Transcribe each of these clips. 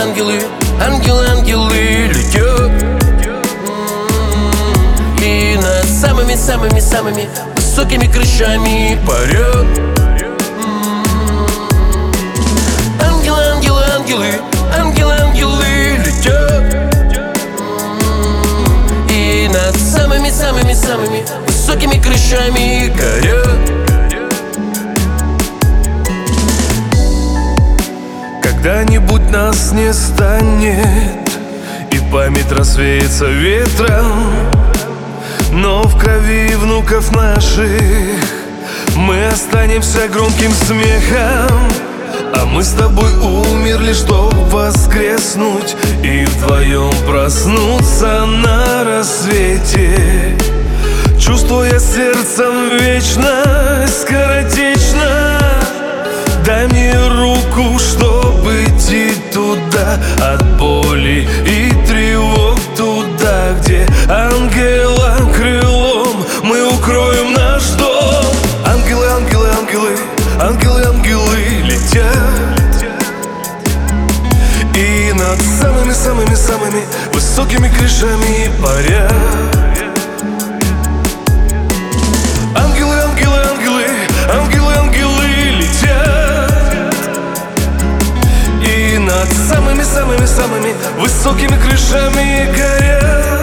ангелы, ангелы, ангелы летят и над самыми-самыми-самыми высокими крышами парят. Ангелы, ангелы, ангелы, ангелы, ангелы летят и над самыми-самыми-самыми высокими крышами горят. Когда-нибудь нас не станет, и память развеется ветром, но в крови внуков наших мы останемся громким смехом. А мы с тобой умерли, чтоб воскреснуть и вдвоем проснуться на рассвете, чувствуя сердцем вечность скоротечно. Дай мне руку, чтобы идти туда, от боли и тревог туда, где ангелом крылом мы укроем наш дом. Ангелы, ангелы, ангелы, ангелы, ангелы летят и над самыми-самыми-самыми высокими крышами парят. Ангелы, ангелы, ангелы, ангелы, ангелы летят и над самыми-самыми-самыми высокими крышами горят.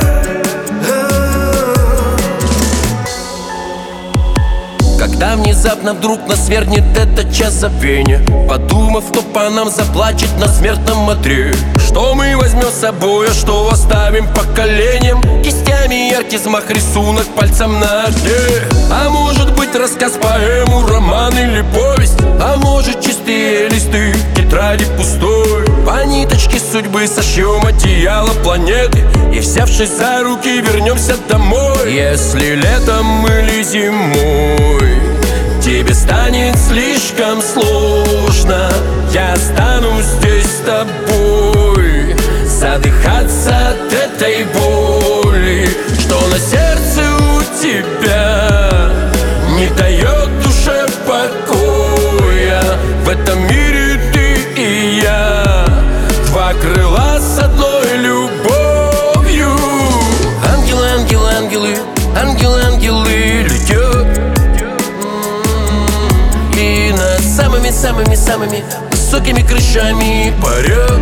Когда внезапно вдруг нас свергнет этот час забвения, подумав, кто по нам заплачет на смертном одре, что мы возьмем с собой, а что оставим поколениям? Кистями яркий взмах, рисунок пальцем на огне. А может быть рассказ, поэму, роман или повесть, а может чистые листы тетради пустой. По ниточке судьбы сошьем одеяло планеты и, взявшись за руки, вернемся домой. Если летом или зимой тебе станет слишком сложно, я останусь здесь с тобой, задыхаться от этой боли, что на сердце у тебя не дает душе покоя. В этом мире ты и я, два крыла с одной любовью. Ангелы, ангелы, ангелы, ангелы, ангелы летят и над самыми-самыми-самыми высокими крышами парят.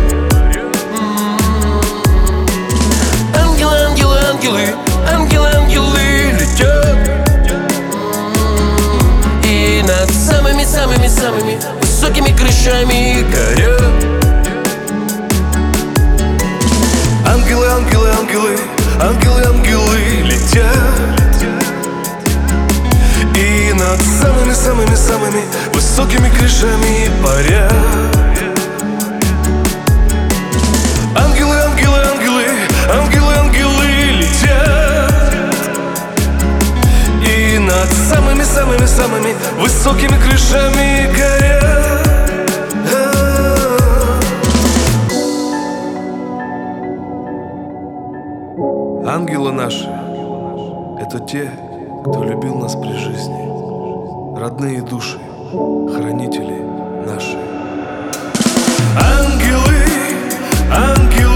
Ангелы, ангелы, ангелы, ангелы, ангелы летят и над самыми-самыми-самыми высокими крышами горят. Ангелы, ангелы, ангелы, ангелы, ангелы летят и над самыми-самыми-самыми высокими крышами парят. Ангелы, ангелы, ангелы, ангелы, ангелы летят и над самыми-самыми-самыми высокими крышами горят. Ангелы наши — это те, кто любил нас при жизни, родные души, хранители наши. Ангелы, ангелы.